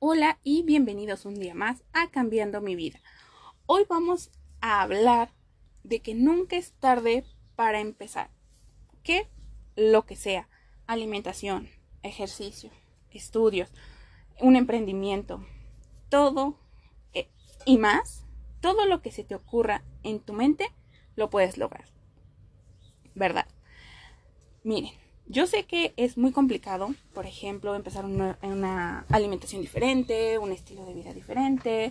Hola y bienvenidos un día más a Cambiando mi vida. Hoy vamos a hablar de que nunca es tarde para empezar. Que lo que sea, alimentación, ejercicio, estudios, un emprendimiento, todo y más, todo lo que se te ocurra en tu mente lo puedes lograr. ¿Verdad? Miren, yo sé que es muy complicado, por ejemplo, empezar una alimentación diferente, un estilo de vida diferente,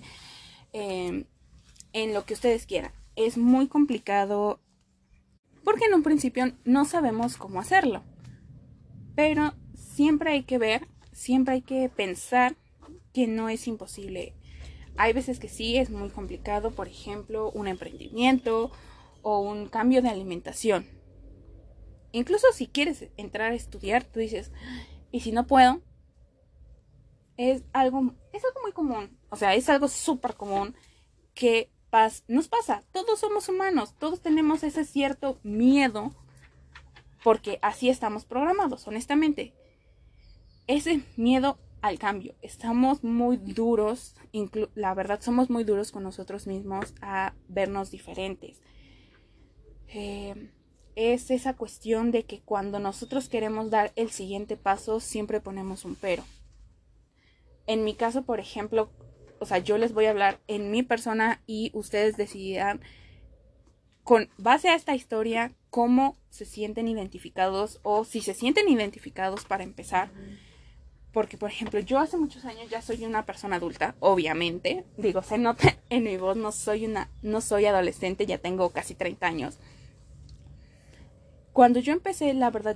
en lo que ustedes quieran. Es muy complicado porque en un principio no sabemos cómo hacerlo. Pero siempre hay que ver, siempre hay que pensar que no es imposible. Hay veces que sí es muy complicado, por ejemplo, un emprendimiento o un cambio de alimentación. Incluso si quieres entrar a estudiar, tú dices, ¿y si no puedo? Es algo muy común, o sea, es algo súper común que nos pasa. Todos somos humanos, todos tenemos ese cierto miedo, porque así estamos programados, honestamente. Ese miedo al cambio. Estamos muy duros, la verdad somos muy duros con nosotros mismos a vernos diferentes. Es esa cuestión de que cuando nosotros queremos dar el siguiente paso, siempre ponemos un pero. En mi caso, por ejemplo, o sea, yo les voy a hablar en mi persona y ustedes decidirán con base a esta historia cómo se sienten identificados o si se sienten identificados para empezar. Porque, por ejemplo, yo hace muchos años ya soy una persona adulta, obviamente. Digo, se nota en mi voz, no soy adolescente, ya tengo casi 30 años. Cuando yo empecé, la verdad,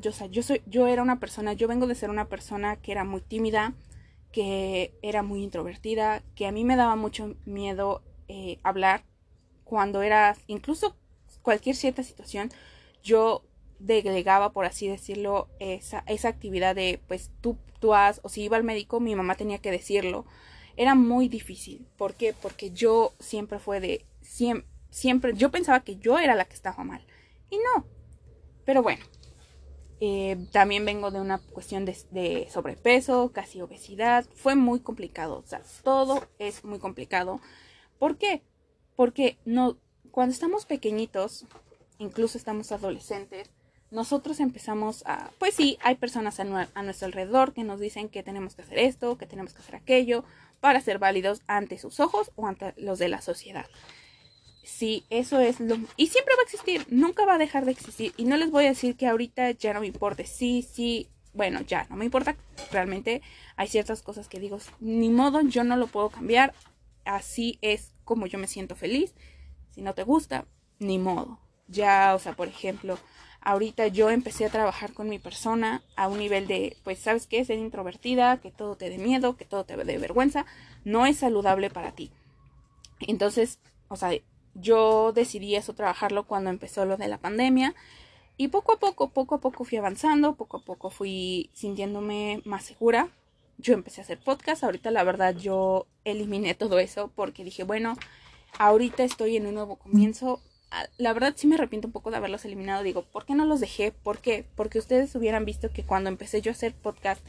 yo vengo de ser una persona que era muy tímida, que era muy introvertida, que a mí me daba mucho miedo hablar cuando era, incluso cualquier cierta situación, yo delegaba, por así decirlo, esa actividad de, pues tú haz, o si iba al médico, mi mamá tenía que decirlo. Era muy difícil. ¿Por qué? Porque yo siempre siempre, yo pensaba que yo era la que estaba mal. Y no. Pero bueno, también vengo de una cuestión de sobrepeso, casi obesidad. Fue muy complicado. O sea, todo es muy complicado. ¿Por qué? Porque no, cuando estamos pequeñitos, incluso estamos adolescentes, nosotros empezamos pues sí, hay personas a nuestro alrededor que nos dicen que tenemos que hacer esto, que tenemos que hacer aquello, para ser válidos ante sus ojos o ante los de la sociedad. Sí, eso es lo... Y siempre va a existir, nunca va a dejar de existir. Y no les voy a decir que ahorita ya no me importe. Sí, bueno, ya no me importa. Realmente hay ciertas cosas que digo, ni modo, yo no lo puedo cambiar. Así es como yo me siento feliz. Si no te gusta, ni modo. Ya, o sea, por ejemplo, ahorita yo empecé a trabajar con mi persona a un nivel de, pues, ¿sabes qué? Ser introvertida, que todo te dé miedo, que todo te dé vergüenza. No es saludable para ti. Entonces, o sea, yo decidí eso trabajarlo cuando empezó lo de la pandemia y poco a poco fui avanzando, poco a poco fui sintiéndome más segura. Yo empecé a hacer podcast, ahorita la verdad yo eliminé todo eso porque dije, bueno, ahorita estoy en un nuevo comienzo. La verdad sí me arrepiento un poco de haberlos eliminado, digo, ¿por qué no los dejé? ¿Por qué? Porque ustedes hubieran visto que cuando empecé yo a hacer podcast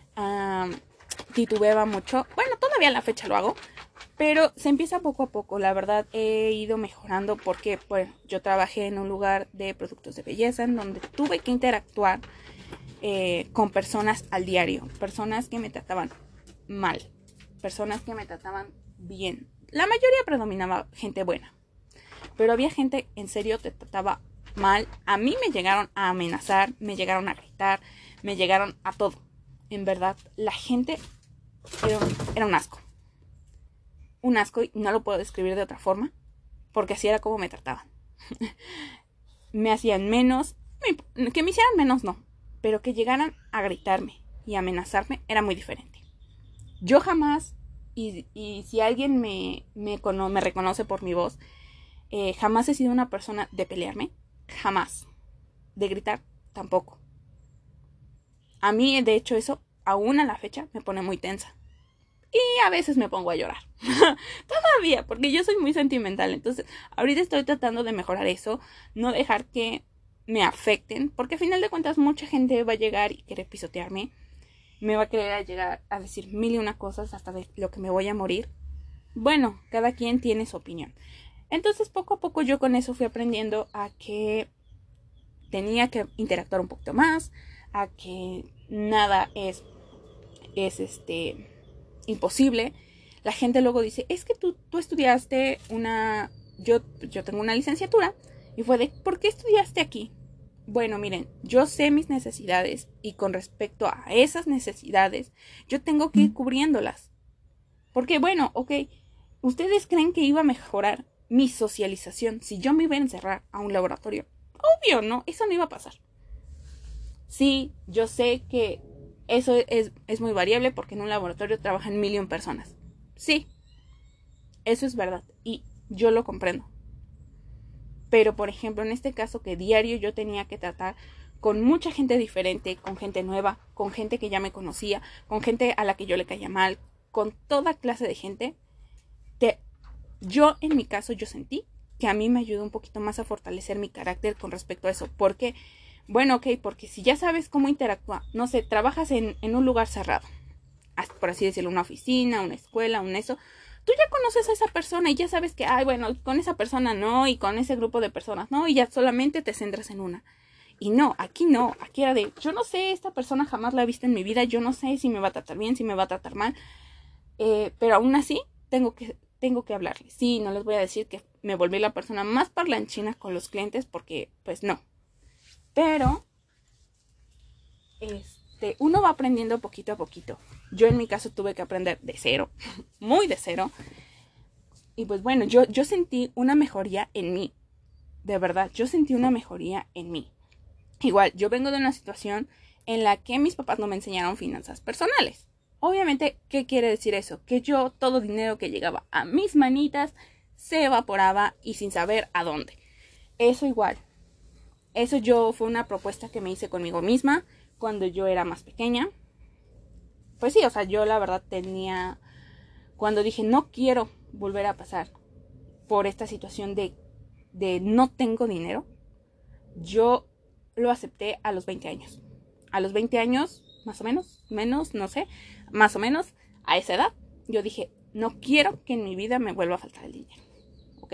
titubeaba mucho. Bueno, todavía a la fecha lo hago, pero se empieza poco a poco. La verdad he ido mejorando porque pues, yo trabajé en un lugar de productos de belleza en donde tuve que interactuar con personas al diario. Personas que me trataban mal. Personas que me trataban bien. La mayoría predominaba gente buena. Pero había gente en serio que te trataba mal. A mí me llegaron a amenazar, me llegaron a gritar, me llegaron a todo. En verdad, la gente era un asco. Un asco y no lo puedo describir de otra forma, porque así era como me trataban. Me hacían menos, que me hicieran menos no, pero que llegaran a gritarme y amenazarme era muy diferente. Yo jamás, y si alguien me reconoce por mi voz, jamás he sido una persona de pelearme, jamás. De gritar, tampoco. A mí, de hecho, eso, aún a la fecha, me pone muy tensa. Y a veces me pongo a llorar. Todavía, porque yo soy muy sentimental. Entonces, ahorita estoy tratando de mejorar eso. No dejar que me afecten. Porque al final de cuentas mucha gente va a llegar y querer pisotearme. me va a querer llegar a decir mil y una cosas hasta de lo que me voy a morir. Bueno, cada quien tiene su opinión. Entonces poco a poco yo con eso fui aprendiendo a que tenía que interactuar un poquito más, a que nada es imposible. La gente luego dice, es que tú estudiaste yo tengo una licenciatura, y fue de, ¿por qué estudiaste aquí? Bueno, miren, yo sé mis necesidades y con respecto a esas necesidades, yo tengo que ir cubriéndolas. Porque bueno, ok, ¿ustedes creen que iba a mejorar mi socialización si yo me iba a encerrar a un laboratorio? Obvio, ¿no? Eso no iba a pasar. Sí, yo sé que eso es muy variable porque en un laboratorio trabajan 1,000,000 personas. Sí, eso es verdad y yo lo comprendo. Pero, por ejemplo, en este caso que diario yo tenía que tratar con mucha gente diferente, con gente nueva, con gente que ya me conocía, con gente a la que yo le caía mal, con toda clase de gente, yo en mi caso yo sentí que a mí me ayudó un poquito más a fortalecer mi carácter con respecto a eso. ¿Por qué? Bueno, ok, porque si ya sabes cómo interactuar, no sé, trabajas en un lugar cerrado, por así decirlo, una oficina, una escuela, eso, tú ya conoces a esa persona y ya sabes que, ay, bueno, con esa persona no, y con ese grupo de personas no, y ya solamente te centras en una. Y no, aquí era de, yo no sé, esta persona jamás la he visto en mi vida, yo no sé si me va a tratar bien, si me va a tratar mal, pero aún así tengo que hablarles. Sí, no les voy a decir que me volví la persona más parlanchina con los clientes porque, pues no. Pero, uno va aprendiendo poquito a poquito. Yo en mi caso tuve que aprender de cero, muy de cero. Y pues bueno, yo sentí una mejoría en mí. De verdad, yo sentí una mejoría en mí. Igual, yo vengo de una situación en la que mis papás no me enseñaron finanzas personales. Obviamente, ¿qué quiere decir eso? Que yo, todo dinero que llegaba a mis manitas, se evaporaba y sin saber a dónde. Eso igual. Eso fue una propuesta que me hice conmigo misma cuando yo era más pequeña. Pues sí, o sea, yo la verdad cuando dije no quiero volver a pasar por esta situación de no tengo dinero, yo lo acepté a los 20 años. A los 20 años, más o menos, no sé, más o menos, a esa edad, yo dije, no quiero que en mi vida me vuelva a faltar el dinero. Ok.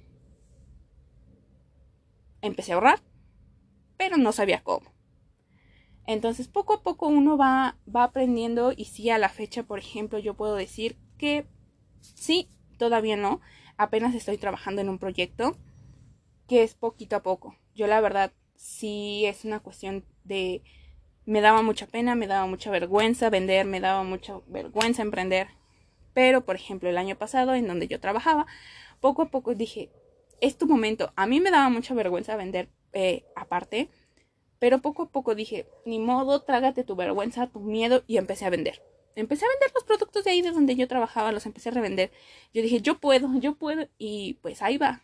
Empecé a ahorrar, pero no sabía cómo. Entonces, poco a poco uno va aprendiendo y sí, a la fecha, por ejemplo, yo puedo decir que sí, todavía no. Apenas estoy trabajando en un proyecto que es poquito a poco. Yo la verdad sí es una cuestión de... Me daba mucha pena, me daba mucha vergüenza vender, me daba mucha vergüenza emprender. Pero, por ejemplo, el año pasado, en donde yo trabajaba, poco a poco dije, es tu momento. A mí me daba mucha vergüenza vender aparte, pero poco a poco dije, ni modo, trágate tu vergüenza, tu miedo, y empecé a vender. Empecé a vender los productos de ahí de donde yo trabajaba, los empecé a revender. Yo dije, yo puedo, y pues ahí va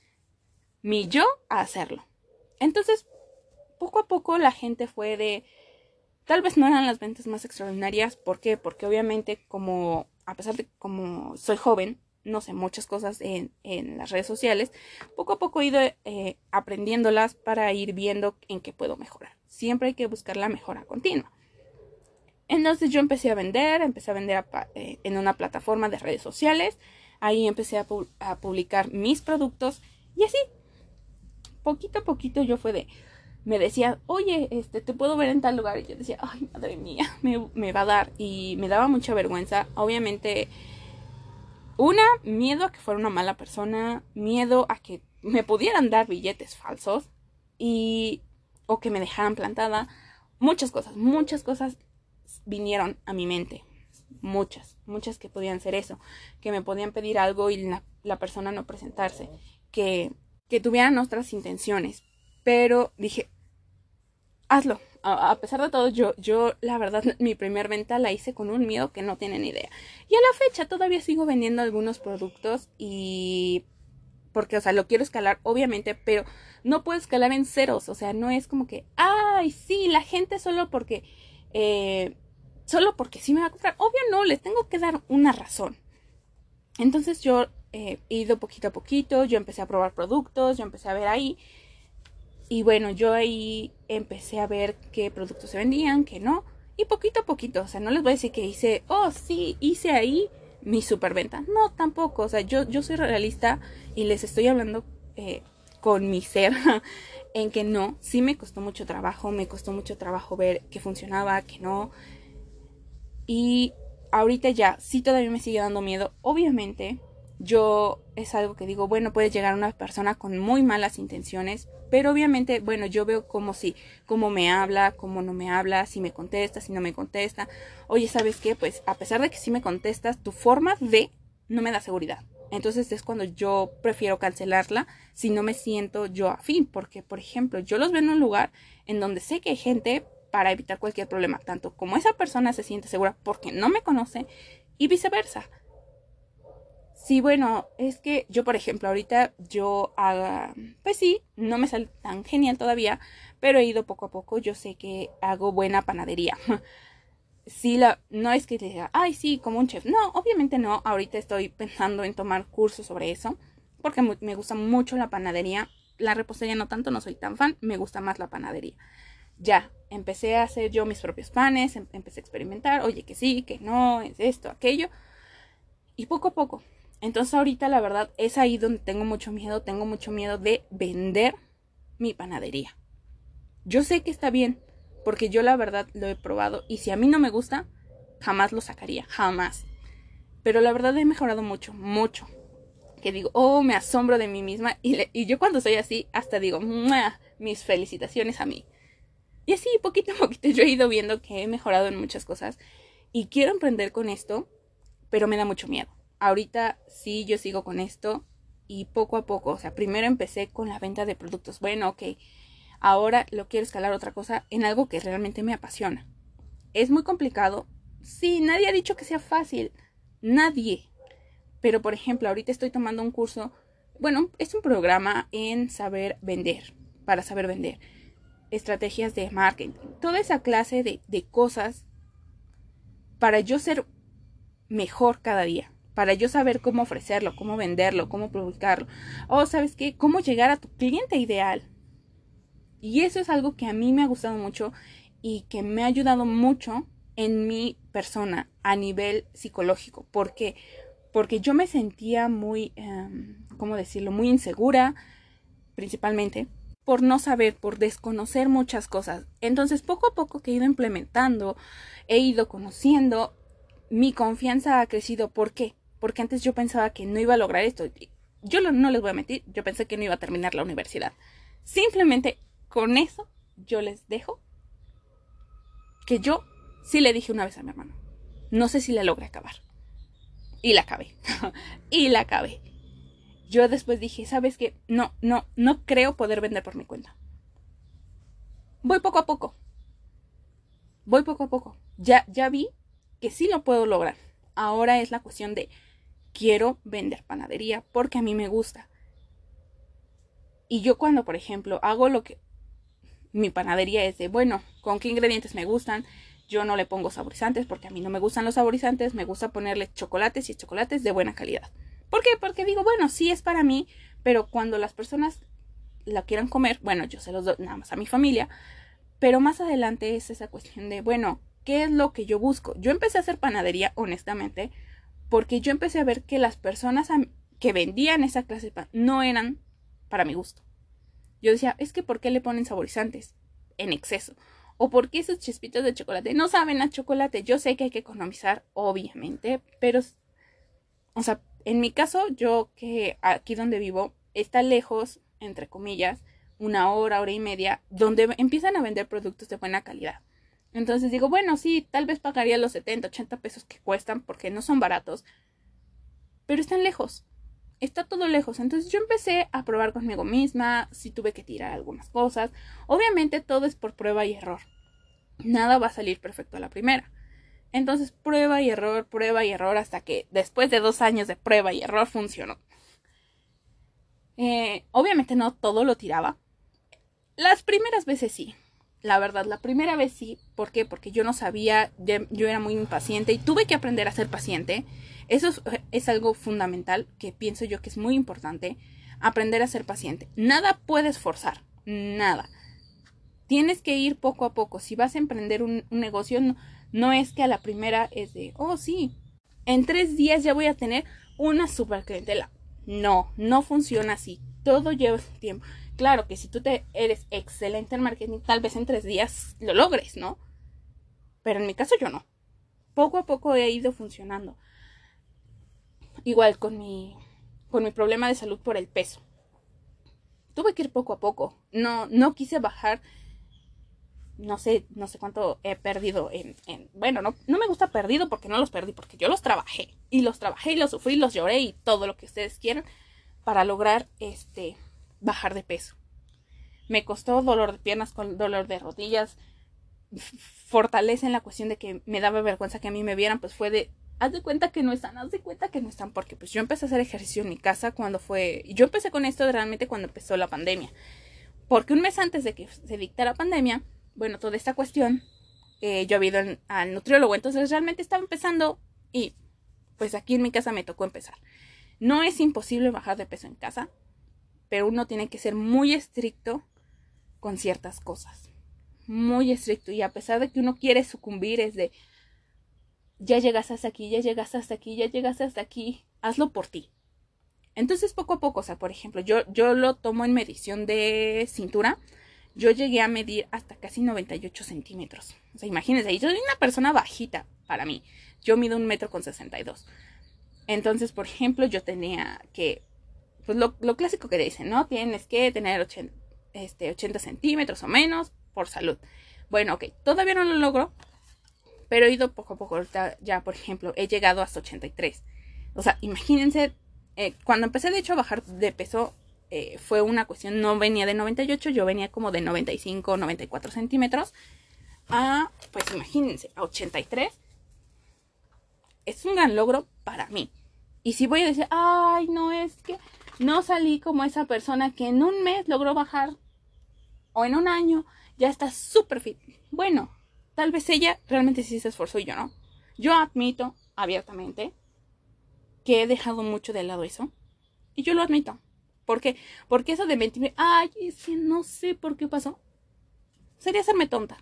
mi yo a hacerlo. Entonces, poco a poco la gente fue de... Tal vez no eran las ventas más extraordinarias. ¿Por qué? Porque obviamente a pesar de como soy joven, no sé muchas cosas en las redes sociales, poco a poco he ido aprendiéndolas para ir viendo en qué puedo mejorar. Siempre hay que buscar la mejora continua. Entonces yo empecé a vender en una plataforma de redes sociales. Ahí empecé a publicar mis productos y así, poquito a poquito yo me decía, oye, te puedo ver en tal lugar. Y yo decía, ay, madre mía, me va a dar. Y me daba mucha vergüenza. Obviamente, miedo a que fuera una mala persona, miedo a que me pudieran dar billetes falsos o que me dejaran plantada. Muchas cosas vinieron a mi mente. Muchas que podían ser eso. Que me podían pedir algo y la persona no presentarse. Que tuvieran otras intenciones. Pero dije, hazlo. A pesar de todo, yo la verdad, mi primer venta la hice con un miedo que no tienen idea. Y a la fecha todavía sigo vendiendo algunos productos porque, o sea, lo quiero escalar, obviamente, pero no puedo escalar en ceros. O sea, no es como que, ay, sí, la gente solo porque sí me va a comprar. Obvio no, les tengo que dar una razón. Entonces yo he ido poquito a poquito, yo empecé a probar productos, yo empecé a ver ahí. Y bueno, yo ahí empecé a ver qué productos se vendían, qué no. Y poquito a poquito, o sea, no les voy a decir que hice, oh sí, hice ahí mi superventa. No, tampoco, o sea, yo soy realista y les estoy hablando con mi ser en que no, sí me costó mucho trabajo ver que funcionaba, que no. Y ahorita ya, sí todavía me sigue dando miedo. Obviamente, yo es algo que digo, bueno, puede llegar una persona con muy malas intenciones, pero obviamente, bueno, yo veo cómo me habla, cómo no me habla, si me contesta, si no me contesta. Oye, ¿sabes qué? Pues a pesar de que sí me contestas, tu forma de no me da seguridad. Entonces es cuando yo prefiero cancelarla si no me siento yo afín, porque por ejemplo, yo los veo en un lugar en donde sé que hay gente para evitar cualquier problema, tanto como esa persona se siente segura porque no me conoce y viceversa. Sí, bueno, es que yo, por ejemplo, ahorita yo haga, pues sí, no me sale tan genial todavía, pero he ido poco a poco, yo sé que hago buena panadería. Sí, no es que te diga, ay, sí, como un chef. No, obviamente no, ahorita estoy pensando en tomar cursos sobre eso, porque me gusta mucho la panadería. La repostería no tanto, no soy tan fan, me gusta más la panadería. Ya, empecé a hacer yo mis propios panes, empecé a experimentar, oye, que sí, que no, es esto, aquello, y poco a poco. Entonces ahorita la verdad es ahí donde tengo mucho miedo de vender mi panadería. Yo sé que está bien, porque yo la verdad lo he probado y si a mí no me gusta, jamás lo sacaría, jamás. Pero la verdad he mejorado mucho, mucho. Que digo, oh, me asombro de mí misma y yo cuando soy así, hasta digo, ¡mua! Mis felicitaciones a mí. Y así, poquito a poquito, yo he ido viendo que he mejorado en muchas cosas y quiero emprender con esto, pero me da mucho miedo. Ahorita sí, yo sigo con esto y poco a poco, o sea, primero empecé con la venta de productos. Bueno, ok, ahora lo quiero escalar otra cosa en algo que realmente me apasiona. Es muy complicado. Sí, nadie ha dicho que sea fácil. Nadie. Pero, por ejemplo, ahorita estoy tomando un curso, bueno, es un programa en saber vender, para saber vender, estrategias de marketing, toda esa clase de cosas para yo ser mejor cada día, para yo saber cómo ofrecerlo, cómo venderlo, cómo publicarlo, o sabes qué, cómo llegar a tu cliente ideal. Y eso es algo que a mí me ha gustado mucho y que me ha ayudado mucho en mi persona a nivel psicológico. ¿Por qué? Porque yo me sentía muy, ¿cómo decirlo? Muy insegura, principalmente, por no saber, por desconocer muchas cosas. Entonces, poco a poco que he ido implementando, he ido conociendo, mi confianza ha crecido. ¿Por qué? Porque antes yo pensaba que no iba a lograr esto. Yo no les voy a mentir, yo pensé que no iba a terminar la universidad. Simplemente con eso yo les dejo que yo sí le dije una vez a mi hermano. No sé si la logré acabar. Y la acabé. Y la acabé. Yo después dije, ¿sabes qué? No creo poder vender por mi cuenta. Voy poco a poco. Voy poco a poco. Ya vi que sí lo puedo lograr. Ahora es la cuestión de quiero vender panadería porque a mí me gusta. Y yo cuando, por ejemplo, hago lo que mi panadería es de, bueno, ¿con qué ingredientes me gustan? Yo no le pongo saborizantes porque a mí no me gustan los saborizantes. Me gusta ponerle chocolates y chocolates de buena calidad. ¿Por qué? Porque digo, bueno, sí es para mí, pero cuando las personas la quieran comer, bueno, yo se los doy nada más a mi familia, pero más adelante es esa cuestión de, bueno, ¿qué es lo que yo busco? Yo empecé a hacer panadería, honestamente, porque yo empecé a ver que las personas que vendían esa clase de pan no eran para mi gusto. Yo decía, es que ¿por qué le ponen saborizantes en exceso? ¿O por qué esos chispitos de chocolate no saben a chocolate? Yo sé que hay que economizar, obviamente, pero, o sea, en mi caso, yo que aquí donde vivo está lejos, entre comillas, una hora y media, donde empiezan a vender productos de buena calidad. Entonces digo, bueno, sí, tal vez pagaría los 70, 80 pesos que cuestan porque no son baratos, pero están lejos. Está todo lejos. Entonces yo empecé a probar conmigo misma, sí tuve que tirar algunas cosas. Obviamente todo es por prueba y error. Nada va a salir perfecto a la primera. Entonces prueba y error hasta que después de 2 años de prueba y error funcionó. Obviamente no todo lo tiraba. Las primeras veces sí. La verdad, la primera vez sí. ¿Por qué? Porque yo no sabía, yo era muy impaciente y tuve que aprender a ser paciente. Eso es algo fundamental que pienso yo que es muy importante. Aprender a ser paciente. Nada puedes forzar. Nada. Tienes que ir poco a poco. Si vas a emprender un negocio, no es que a la primera es de, oh sí, en 3 días ya voy a tener una super clientela. No funciona así. Todo lleva su tiempo. Claro que si tú eres excelente en marketing, tal vez en 3 días lo logres, ¿no? Pero en mi caso yo no. Poco a poco he ido funcionando. Igual con mi problema de salud por el peso. Tuve que ir poco a poco. No quise bajar. No sé cuánto he perdido bueno, no me gusta perdido porque no los perdí, porque yo los trabajé. Y los sufrí, los lloré y todo lo que ustedes quieran para lograr bajar de peso. Me costó dolor de piernas con dolor de rodillas. Fortaleza en la cuestión de que me daba vergüenza que a mí me vieran, pues fue de, haz de cuenta que no están, porque pues yo empecé a hacer ejercicio en mi casa yo empecé con esto realmente cuando empezó la pandemia, porque un mes antes de que se dictara pandemia, bueno, toda esta cuestión, yo había ido al nutriólogo, entonces realmente estaba empezando y pues aquí en mi casa me tocó empezar. No es imposible bajar de peso en casa, pero uno tiene que ser muy estricto con ciertas cosas. Muy estricto, y a pesar de que uno quiere sucumbir, es de ya llegaste hasta aquí, hazlo por ti. Entonces poco a poco, o sea, por ejemplo, yo lo tomo en medición de cintura. Yo llegué a medir hasta casi 98 centímetros. O sea, imagínense, yo soy una persona bajita para mí. Yo mido 1,62 m. Entonces, por ejemplo, yo tenía que, pues lo clásico que dicen, ¿no? Tienes que tener 80 centímetros o menos por salud. Bueno, ok, todavía no lo logro, pero he ido poco a poco. Ahorita ya, por ejemplo, he llegado hasta 83. O sea, imagínense, cuando empecé de hecho a bajar de peso, fue una cuestión, no venía de 98, yo venía como de 95, 94 centímetros. Pues imagínense, a 83. Es un gran logro para mí. Y si voy a decir, ay, no, es que no salí como esa persona que en un mes logró bajar, o en un año ya está súper fit. Bueno, tal vez ella realmente sí se esforzó y yo no. Yo admito abiertamente que he dejado mucho de lado eso. Y yo lo admito. ¿Por qué? Porque eso de mentirme, ay, es que no sé por qué pasó, sería hacerme tonta.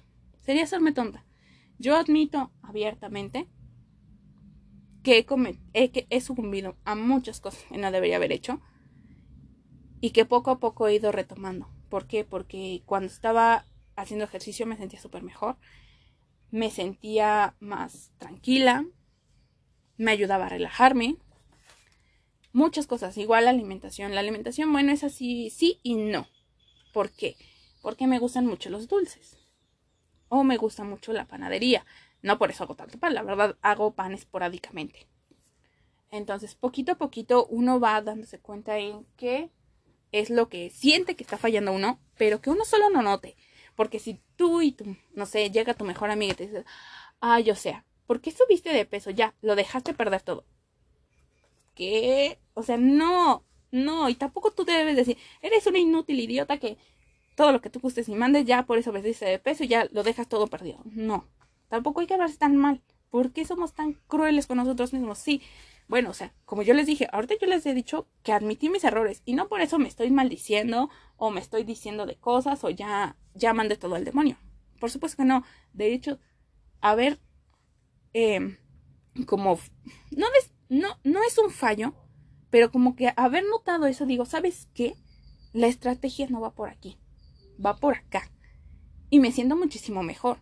Yo admito abiertamente que he sucumbido a muchas cosas que no debería haber hecho. Y que poco a poco he ido retomando. ¿Por qué? Porque cuando estaba haciendo ejercicio me sentía súper mejor. Me sentía más tranquila. Me ayudaba a relajarme. Muchas cosas. Igual la alimentación. La alimentación, bueno, es así, sí y no. ¿Por qué? Porque me gustan mucho los dulces. O me gusta mucho la panadería. No por eso hago tanto pan. La verdad, hago pan esporádicamente. Entonces, poquito a poquito uno va dándose cuenta en que es lo que siente que está fallando uno, pero que uno solo no note. Porque si tú, no sé, llega tu mejor amiga y te dice, ay, o sea, ¿por qué subiste de peso? Ya, lo dejaste perder todo. ¿Qué? O sea, no, y tampoco tú te debes decir, eres una inútil idiota que todo lo que tú gustes y mandes, ya por eso subiste de peso y ya lo dejas todo perdido. No, tampoco hay que hablarse tan mal. ¿Por qué somos tan crueles con nosotros mismos? Sí, bueno, o sea, como yo les dije, ahorita yo les he dicho que admití mis errores y no por eso me estoy maldiciendo o me estoy diciendo de cosas o ya mandé todo al demonio. Por supuesto que no. De hecho, a ver, como, no es un fallo, pero como que haber notado eso, digo, ¿sabes qué? La estrategia no va por aquí, va por acá. Y me siento muchísimo mejor.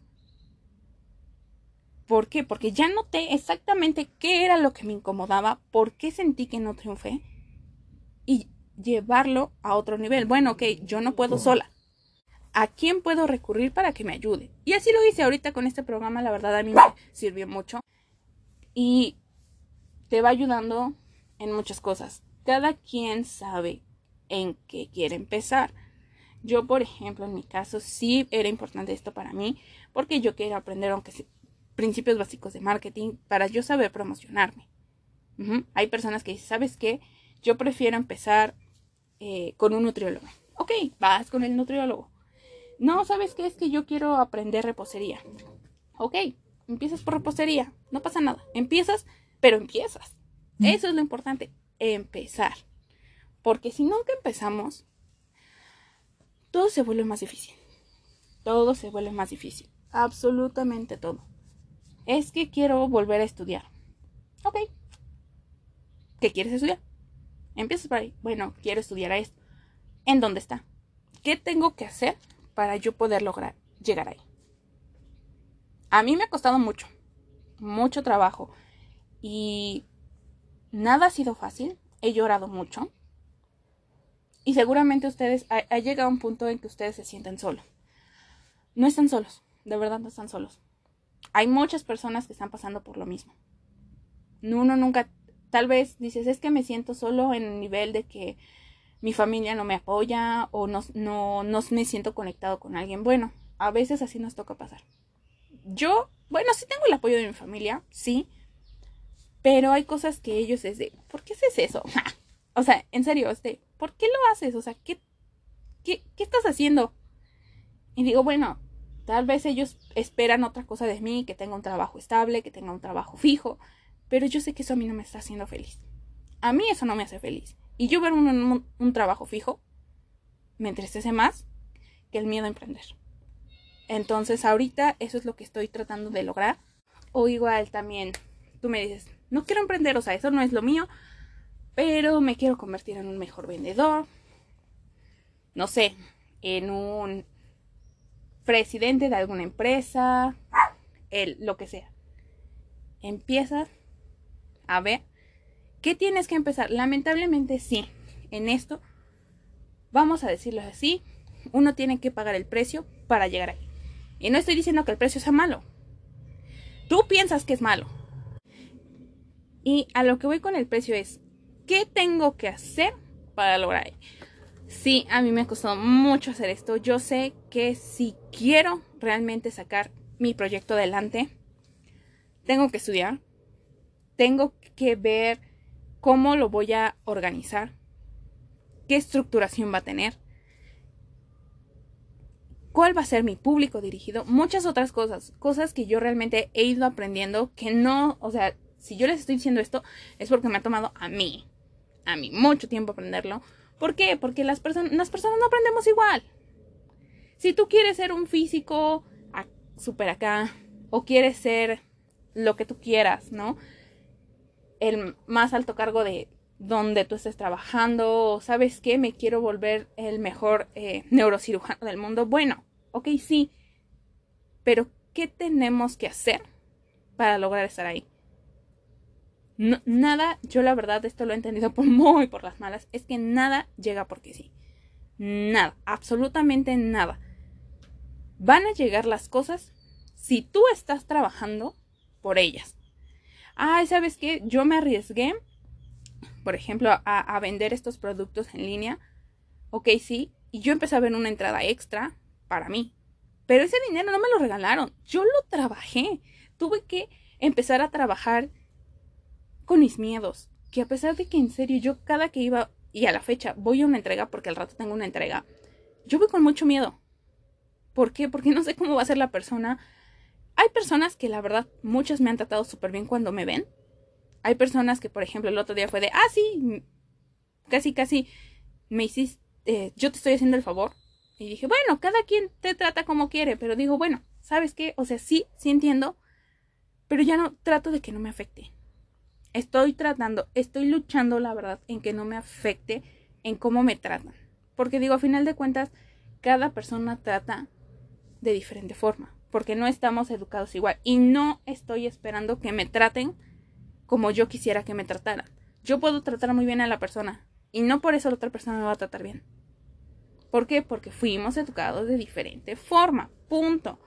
¿Por qué? Porque ya noté exactamente qué era lo que me incomodaba, por qué sentí que no triunfé y llevarlo a otro nivel. Bueno, ok, yo no puedo sola. ¿A quién puedo recurrir para que me ayude? Y así lo hice ahorita con este programa, la verdad a mí me sirvió mucho y te va ayudando en muchas cosas. Cada quien sabe en qué quiere empezar. Yo, por ejemplo, en mi caso sí era importante esto para mí porque yo quería aprender aunque sea principios básicos de marketing para yo saber promocionarme. Hay personas que dicen, ¿sabes qué? Yo prefiero empezar con un nutriólogo. Ok, vas con el nutriólogo. No, ¿sabes qué? Es que yo quiero aprender repostería. Ok, empiezas por repostería. No pasa nada. Empiezas, pero empiezas. Eso es lo importante. Empezar. Porque si nunca empezamos, todo se vuelve más difícil. todo se vuelve más difícil. Absolutamente todo. Es que quiero volver a estudiar. Ok. ¿Qué quieres estudiar? Empiezas por ahí. Bueno, quiero estudiar a esto. ¿En dónde está? ¿Qué tengo que hacer para yo poder lograr llegar ahí? A mí me ha costado mucho, mucho trabajo. Y nada ha sido fácil. He llorado mucho. Y seguramente ustedes ha llegado a un punto en que ustedes se sienten solos. No están solos. De verdad no están solos. Hay muchas personas que están pasando por lo mismo. Uno nunca, tal vez dices, es que me siento solo en el nivel de que mi familia no me apoya o no me siento conectado con alguien. Bueno, a veces así nos toca pasar. Yo, bueno, sí tengo el apoyo de mi familia, sí, pero hay cosas que ellos es de, ¿por qué haces eso? O sea, en serio, ¿por qué lo haces? O sea, ¿qué estás haciendo? Y digo, bueno, tal vez ellos esperan otra cosa de mí, que tenga un trabajo estable, que tenga un trabajo fijo, pero yo sé que eso a mí no me está haciendo feliz. A mí eso no me hace feliz. Y yo ver un trabajo fijo me entristece más que el miedo a emprender. Entonces ahorita eso es lo que estoy tratando de lograr. O igual también tú me dices, no quiero emprender, o sea, eso no es lo mío, pero me quiero convertir en un mejor vendedor. No sé, en un presidente de alguna empresa, lo que sea. Empiezas a ver qué tienes que empezar. Lamentablemente sí, en esto, vamos a decirlo así, uno tiene que pagar el precio para llegar ahí. Y no estoy diciendo que el precio sea malo. Tú piensas que es malo. Y a lo que voy con el precio es, ¿qué tengo que hacer para lograr ahí? Sí, a mí me ha costado mucho hacer esto. Yo sé que si quiero realmente sacar mi proyecto adelante, tengo que estudiar, tengo que ver cómo lo voy a organizar, qué estructuración va a tener, cuál va a ser mi público dirigido, muchas otras cosas que yo realmente he ido aprendiendo que no, o sea, si yo les estoy diciendo esto es porque me ha tomado a mí mucho tiempo aprenderlo. ¿Por qué? Porque las personas no aprendemos igual. Si tú quieres ser un físico súper acá, o quieres ser lo que tú quieras, ¿no? El más alto cargo de donde tú estés trabajando, ¿sabes qué? Me quiero volver el mejor neurocirujano del mundo. Bueno, ok, sí, pero ¿qué tenemos que hacer para lograr estar ahí? No, nada, yo la verdad esto lo he entendido por las malas, es que nada llega porque sí. Nada, absolutamente nada. Van a llegar las cosas si tú estás trabajando por ellas. Ay, ¿sabes qué? Yo me arriesgué, por ejemplo, a vender estos productos en línea. Ok, sí, y yo empecé a ver una entrada extra para mí. Pero ese dinero no me lo regalaron, yo lo trabajé. Tuve que empezar a trabajar con mis miedos. Que a pesar de que en serio yo cada que iba, y a la fecha voy a una entrega porque al rato tengo una entrega, yo voy con mucho miedo. ¿Por qué? Porque no sé cómo va a ser la persona. Hay personas que la verdad muchas me han tratado súper bien cuando me ven. Hay personas que, por ejemplo, el otro día fue de, sí, casi me hiciste, yo te estoy haciendo el favor. Y dije, bueno, cada quien te trata como quiere, pero digo, bueno, ¿sabes qué? O sea, sí entiendo, pero ya no trato de que no me afecte. Estoy luchando, la verdad, en que no me afecte en cómo me tratan. Porque digo, a final de cuentas, cada persona trata de diferente forma, porque no estamos educados igual. Y no estoy esperando que me traten como yo quisiera que me trataran. Yo puedo tratar muy bien a la persona, y no por eso la otra persona me va a tratar bien. ¿Por qué? Porque fuimos educados de diferente forma. Punto.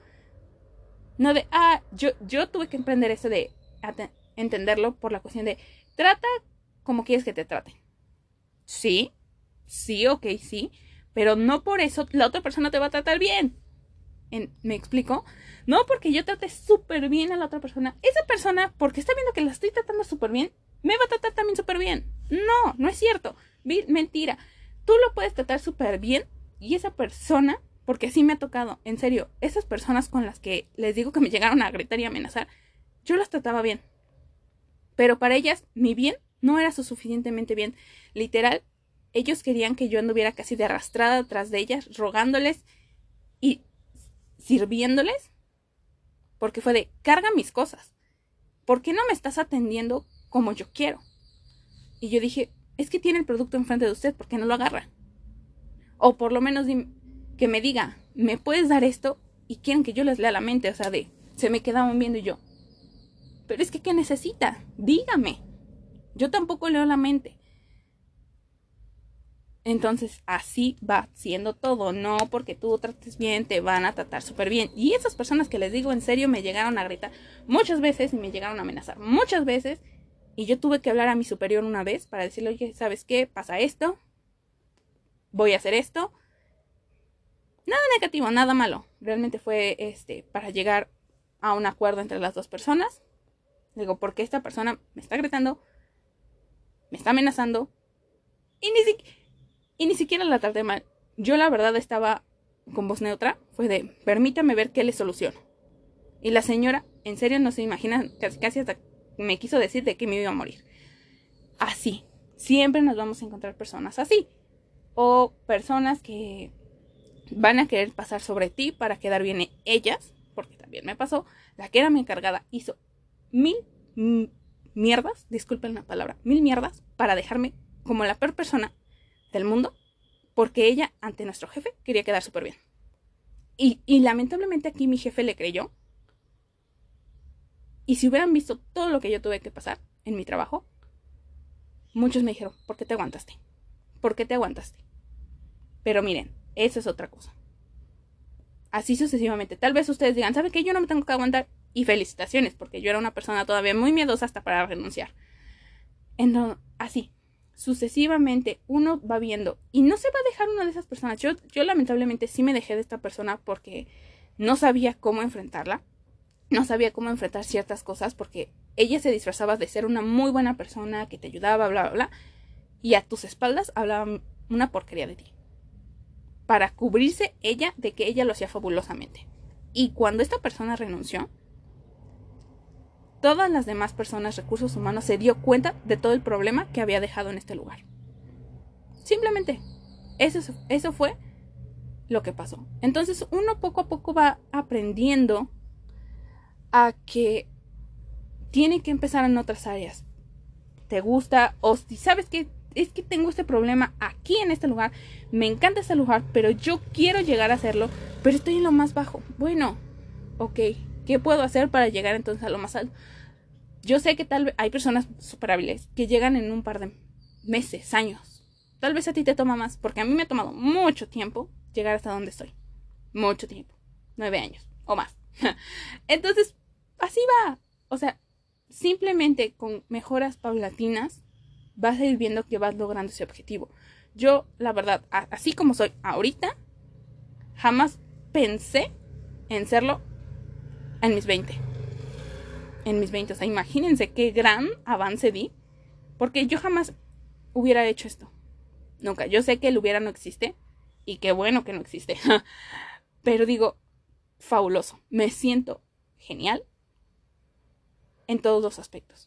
No de, yo tuve que emprender esto de entenderlo por la cuestión de trata como quieres que te traten. Sí, ok, sí, pero no por eso la otra persona te va a tratar bien. ¿Me explico? No porque yo trate súper bien a la otra persona. Esa persona, porque está viendo que la estoy tratando súper bien, me va a tratar también súper bien. No es cierto. Mentira. Tú lo puedes tratar súper bien y esa persona, porque así me ha tocado, en serio, esas personas con las que les digo que me llegaron a gritar y amenazar, yo las trataba bien. Pero para ellas, mi bien no era suficientemente bien. Literal, ellos querían que yo anduviera casi de arrastrada atrás de ellas, rogándoles. Y sirviéndoles, porque fue de, carga mis cosas. ¿Por qué no me estás atendiendo como yo quiero? Y yo dije, es que tiene el producto enfrente de usted, ¿por qué no lo agarra? O por lo menos que me diga, ¿me puedes dar esto? Y quieren que yo les lea la mente, o sea, se me quedaban viendo y yo, pero es que, ¿qué necesita? Dígame. Yo tampoco leo la mente. Entonces, así va siendo todo. No porque tú trates bien, te van a tratar súper bien. Y esas personas que les digo en serio me llegaron a gritar muchas veces y me llegaron a amenazar muchas veces. Y yo tuve que hablar a mi superior una vez para decirle, oye, ¿sabes qué? Pasa esto. Voy a hacer esto. Nada negativo, nada malo. Realmente fue para llegar a un acuerdo entre las dos personas. Digo, porque esta persona me está gritando, me está amenazando y ni siquiera la traté mal. Yo la verdad estaba con voz neutra. Fue de, permítame ver qué le soluciono. Y la señora, en serio, no se imagina, casi hasta me quiso decir de que me iba a morir. Así. Siempre nos vamos a encontrar personas así. O personas que van a querer pasar sobre ti para quedar bien ellas. Porque también me pasó. La que era mi encargada hizo 1000 mierdas, disculpen la palabra, 1000 mierdas para dejarme como la peor persona del mundo, porque ella, ante nuestro jefe, quería quedar súper bien. Y lamentablemente aquí mi jefe le creyó. Y si hubieran visto todo lo que yo tuve que pasar en mi trabajo, muchos me dijeron, ¿por qué te aguantaste? ¿Por qué te aguantaste? Pero miren, eso es otra cosa. Así sucesivamente. Tal vez ustedes digan, ¿sabe qué? Yo no me tengo que aguantar. Y felicitaciones, porque yo era una persona todavía muy miedosa hasta para renunciar. Entonces, así, sucesivamente, uno va viendo. Y no se va a dejar una de esas personas. Yo lamentablemente sí me dejé de esta persona porque no sabía cómo enfrentarla. No sabía cómo enfrentar ciertas cosas porque ella se disfrazaba de ser una muy buena persona que te ayudaba, bla, bla, bla. Y a tus espaldas hablaba una porquería de ti. Para cubrirse ella de que ella lo hacía fabulosamente. Y cuando esta persona renunció, todas las demás personas, recursos humanos, se dio cuenta de todo el problema que había dejado en este lugar. Simplemente, eso fue lo que pasó. Entonces, uno poco a poco va aprendiendo a que tiene que empezar en otras áreas. ¿Te gusta? O si sabes que es que tengo este problema aquí en este lugar, me encanta este lugar, pero yo quiero llegar a hacerlo, pero estoy en lo más bajo. Bueno, ok, ¿qué puedo hacer para llegar entonces a lo más alto? Yo sé que tal vez hay personas súper hábiles que llegan en un par de meses, años. Tal vez a ti te toma más, porque a mí me ha tomado mucho tiempo llegar hasta donde estoy. Mucho tiempo. 9 años o más. Entonces, así va. O sea, simplemente con mejoras paulatinas vas a ir viendo que vas logrando ese objetivo. Yo, la verdad, así como soy ahorita, jamás pensé en serlo en mis 20. En mis 20, o sea, imagínense qué gran avance di, porque yo jamás hubiera hecho esto. Nunca. Yo sé que el hubiera no existe, y qué bueno que no existe. Pero digo, fabuloso. Me siento genial en todos los aspectos.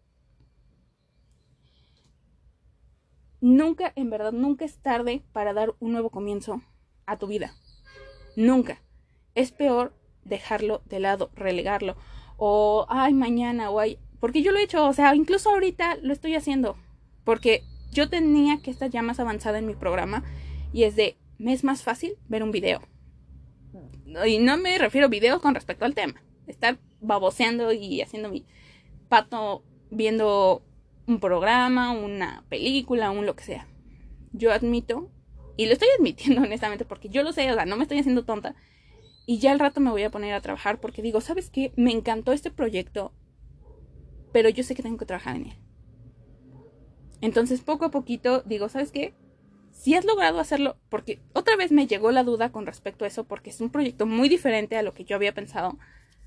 Nunca, en verdad, nunca es tarde para dar un nuevo comienzo a tu vida. Nunca. Es peor dejarlo de lado, relegarlo. O, ay, mañana, o ay. Porque yo lo he hecho, o sea, incluso ahorita lo estoy haciendo. Porque yo tenía que estar ya más avanzada en mi programa. Y me es más fácil ver un video. Y no me refiero a videos con respecto al tema. Estar baboseando y haciendo mi pato viendo un programa, una película, un lo que sea. Yo admito, y lo estoy admitiendo honestamente porque yo lo sé, o sea, no me estoy haciendo tonta. Y ya al rato me voy a poner a trabajar porque digo, ¿sabes qué? Me encantó este proyecto, pero yo sé que tengo que trabajar en él. Entonces, poco a poquito, digo, ¿sabes qué? Si has logrado hacerlo, porque otra vez me llegó la duda con respecto a eso, porque es un proyecto muy diferente a lo que yo había pensado.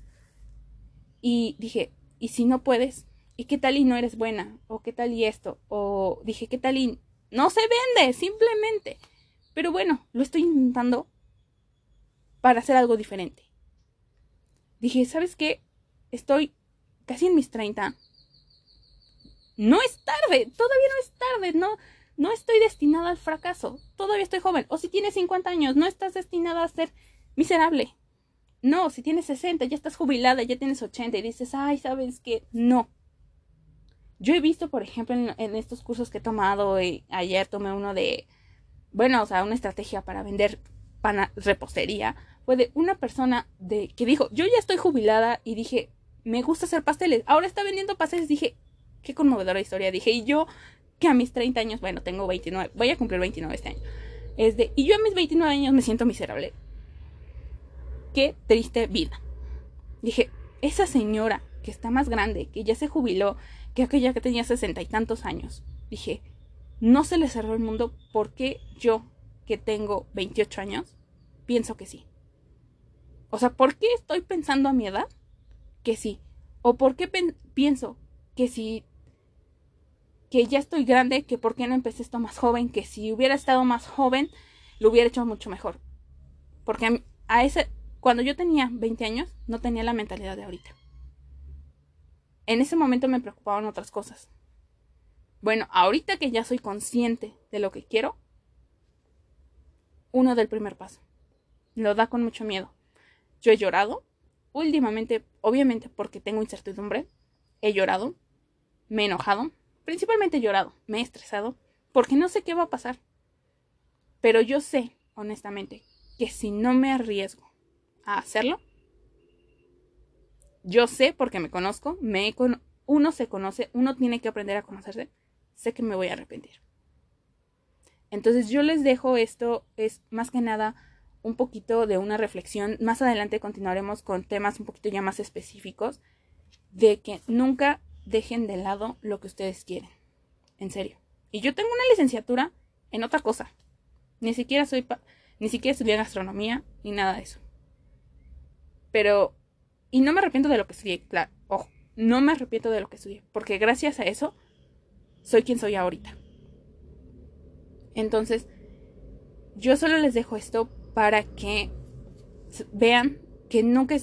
Y dije, ¿y si no puedes? ¿Y qué tal y no eres buena? ¿O qué tal y esto? O dije, ¿qué tal y no se vende? Simplemente. Pero bueno, lo estoy intentando para hacer algo diferente. Dije, ¿sabes qué? Estoy casi en mis 30. No es tarde, todavía no es tarde, no estoy destinada al fracaso, todavía estoy joven. O si tienes 50 años, no estás destinada a ser miserable. no, si tienes 60, ya estás jubilada, ya tienes 80 y dices, ay, ¿sabes qué? No. Yo he visto, por ejemplo, en estos cursos que he tomado, ayer tomé uno de, bueno, o sea, una estrategia para vender repostería, fue de una persona que dijo, yo ya estoy jubilada y dije, me gusta hacer pasteles, ahora está vendiendo pasteles, dije, qué conmovedora historia, dije, y yo que a mis 30 años, bueno, tengo 29, voy a cumplir 29 este año, y yo a mis 29 años me siento miserable. Qué triste vida. Dije, esa señora que está más grande, que ya se jubiló, que aquella que tenía 60 y tantos años, dije, no se le cerró el mundo porque yo, que tengo 28 años, pienso que sí. O sea, ¿por qué estoy pensando a mi edad que sí? ¿O por qué pienso que sí, que ya estoy grande, que por qué no empecé esto más joven, que si hubiera estado más joven, lo hubiera hecho mucho mejor? Porque cuando yo tenía 20 años, no tenía la mentalidad de ahorita. En ese momento me preocupaban otras cosas. Bueno, ahorita que ya soy consciente de lo que quiero, uno da el primer paso. Lo da con mucho miedo. Yo he llorado. Últimamente, obviamente porque tengo incertidumbre, he llorado, me he enojado, principalmente he llorado, me he estresado, porque no sé qué va a pasar. Pero yo sé, honestamente, que si no me arriesgo a hacerlo, yo sé, porque me conozco, uno se conoce, uno tiene que aprender a conocerse, sé que me voy a arrepentir. Entonces yo les dejo esto, es más que nada un poquito de una reflexión. Más adelante continuaremos con temas un poquito ya más específicos, de que nunca dejen de lado lo que ustedes quieren. En serio. Y yo tengo una licenciatura en otra cosa. Ni siquiera estudié gastronomía ni nada de eso. Pero, y no me arrepiento de lo que estudié, claro, ojo, no me arrepiento de lo que estudié, porque gracias a eso soy quien soy ahorita. Entonces, yo solo les dejo esto para que vean que nunca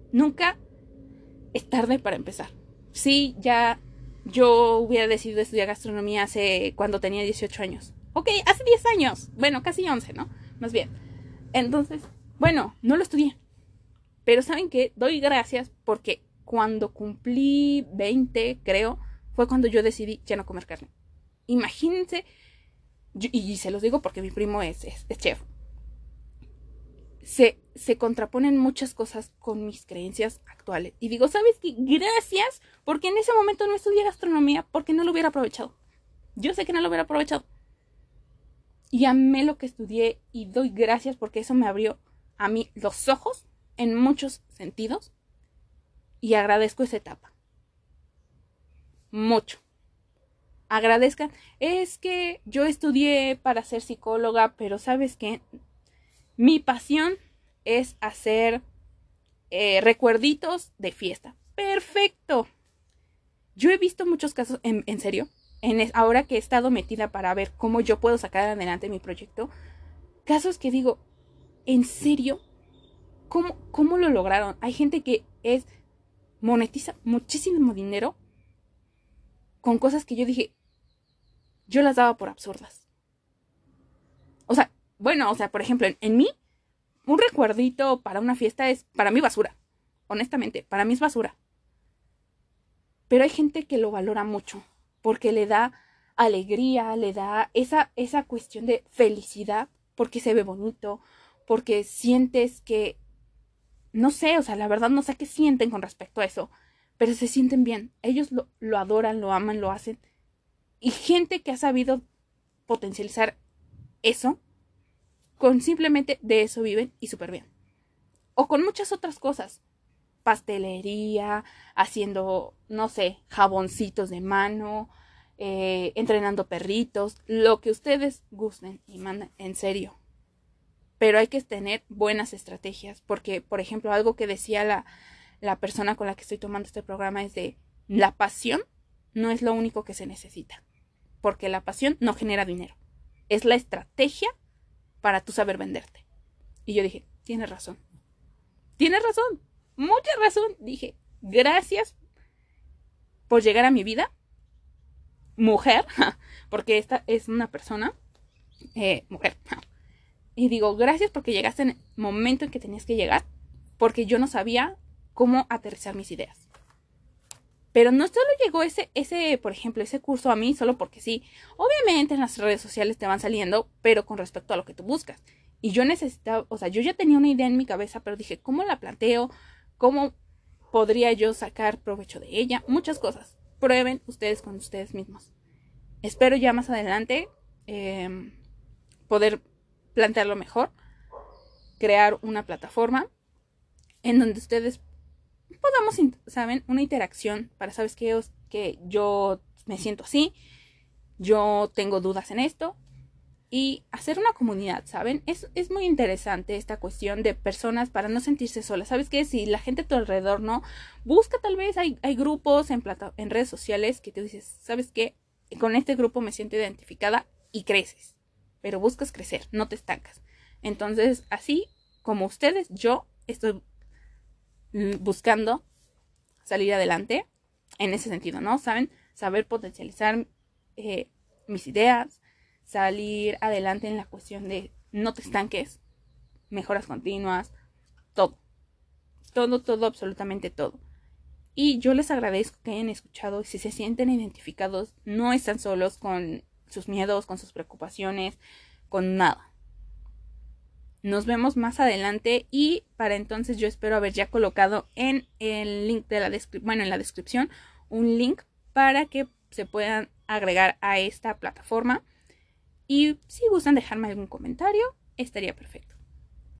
es tarde para empezar. Sí, ya yo hubiera decidido estudiar gastronomía cuando tenía 18 años. Ok, hace 10 años. Bueno, casi 11, ¿no? Más bien. Entonces, bueno, no lo estudié. Pero ¿saben qué? Doy gracias porque cuando cumplí 20, creo, fue cuando yo decidí ya no comer carne. Imagínense, y se los digo porque mi primo es chef. Se contraponen muchas cosas con mis creencias actuales. Y digo, ¿sabes qué? Gracias, porque en ese momento no estudié gastronomía, porque no lo hubiera aprovechado. Yo sé que no lo hubiera aprovechado. Y amé lo que estudié y doy gracias porque eso me abrió a mí los ojos en muchos sentidos. Y agradezco esa etapa. Mucho. Agradezcan. Es que yo estudié para ser psicóloga, pero ¿sabes qué? Mi pasión es hacer recuerditos de fiesta. Perfecto. Yo he visto muchos casos, en serio, ahora que he estado metida para ver cómo yo puedo sacar adelante mi proyecto, casos que digo, ¿en serio? ¿Cómo lo lograron? Hay gente que monetiza muchísimo dinero con cosas que yo dije, yo las daba por absurdas. O sea, bueno, por ejemplo, en mí, un recuerdito para una fiesta es para mí basura. Honestamente, para mí es basura. Pero hay gente que lo valora mucho porque le da alegría, le da esa cuestión de felicidad, porque se ve bonito, porque sientes que, no sé, la verdad no sé qué sienten con respecto a eso, pero se sienten bien. Ellos lo adoran, lo aman, lo hacen. Y gente que ha sabido potencializar eso, con simplemente de eso viven y súper bien. O con muchas otras cosas. Pastelería, haciendo, no sé, jaboncitos de mano, entrenando perritos, lo que ustedes gusten y manden, en serio. Pero hay que tener buenas estrategias, porque, por ejemplo, algo que decía la persona con la que estoy tomando este programa es de la pasión no es lo único que se necesita, porque la pasión no genera dinero, es la estrategia para tú saber venderte. Y yo dije, tienes razón, mucha razón. Dije, gracias por llegar a mi vida, mujer, porque esta es una persona, mujer. Y digo, gracias porque llegaste en el momento en que tenías que llegar. porque yo no sabía cómo aterrizar mis ideas. Pero no solo llegó por ejemplo, ese curso a mí solo porque sí. Obviamente en las redes sociales te van saliendo, pero con respecto a lo que tú buscas. Y yo necesitaba, o sea, yo ya tenía una idea en mi cabeza, pero dije, ¿cómo la planteo? ¿Cómo podría yo sacar provecho de ella? Muchas cosas. Prueben ustedes con ustedes mismos. Espero ya más adelante poder plantearlo mejor, crear una plataforma en donde ustedes podamos, ¿saben? Una interacción para, ¿sabes qué? Que yo me siento así, yo tengo dudas en esto, y hacer una comunidad, ¿saben? Es muy interesante esta cuestión de personas para no sentirse solas. ¿Sabes qué? Si la gente a tu alrededor no, busca tal vez, hay grupos en redes sociales que te dices, ¿sabes qué? Con este grupo me siento identificada y creces. Pero buscas crecer, no te estancas. Entonces, así como ustedes, yo estoy buscando salir adelante en ese sentido, ¿no? ¿Saben? Saber potencializar mis ideas, salir adelante en la cuestión de no te estanques, mejoras continuas, todo. Todo, absolutamente todo. Y yo les agradezco que hayan escuchado. Si se sienten identificados, no están solos con sus miedos, con sus preocupaciones, con nada. Nos vemos más adelante y para entonces yo espero haber ya colocado en el link de en la descripción un link para que se puedan agregar a esta plataforma. Y si gustan dejarme algún comentario, estaría perfecto.